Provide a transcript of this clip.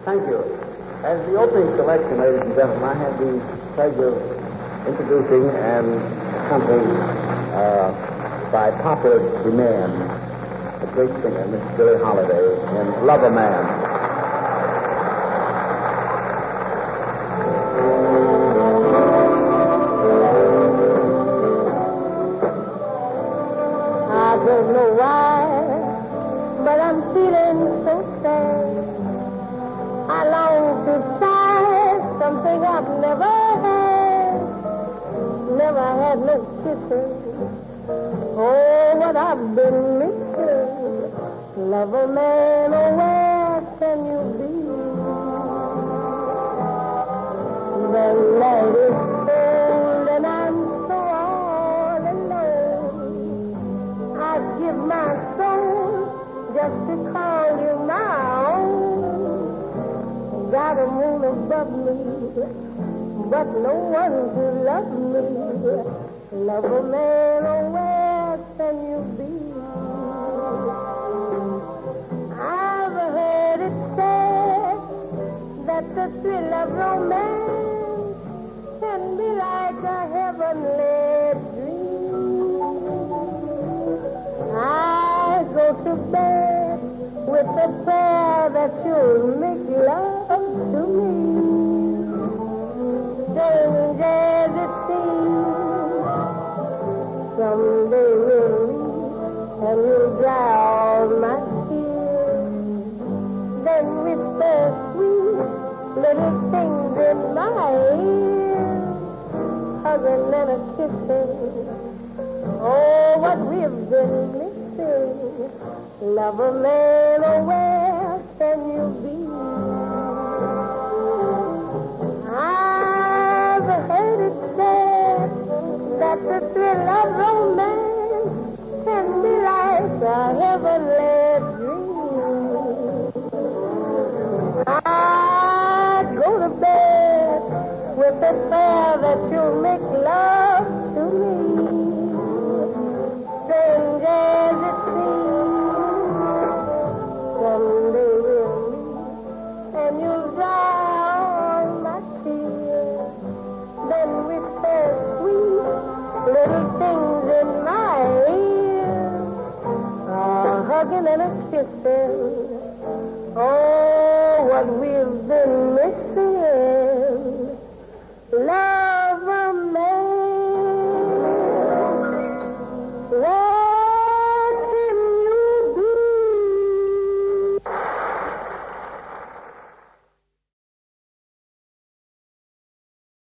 Thank you. As the opening selection, ladies and gentlemen, I have the pleasure of introducing and accompanied by popular demand the great singer, Miss Billie Holiday, in Love a Man. Oh, what I've been missing. Love a man, oh, where can you be? The night is cold and I'm so all alone. I'd give my soul just to call you my own. Got a moon above me, but no one to love me. Love a man, oh, where can you be? I've heard it said that the thrill of romance can be like a heavenly dream. I go to bed with the prayer that you'll make love to me. Strange as it seems, someday we'll meet and we'll dry all my tears. Then whisper sweet little things in my ear, hugging and a kissing. Oh, what we've been missing. Love a man away.